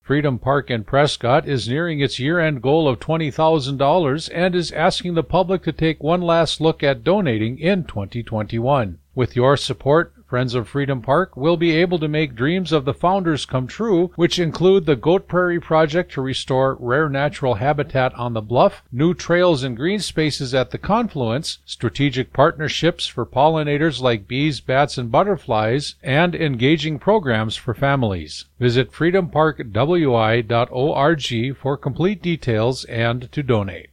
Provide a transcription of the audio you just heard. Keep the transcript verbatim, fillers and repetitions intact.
Freedom Park in Prescott is nearing its year-end goal of twenty thousand dollars and is asking the public to take one last look at donating in twenty twenty-one. With your support, Friends of Freedom Park will be able to make dreams of the founders come true, which include the Goat Prairie Project to restore rare natural habitat on the bluff, new trails and green spaces at the confluence, strategic partnerships for pollinators like bees, bats, and butterflies, and engaging programs for families. Visit freedom park w i dot org for complete details and to donate.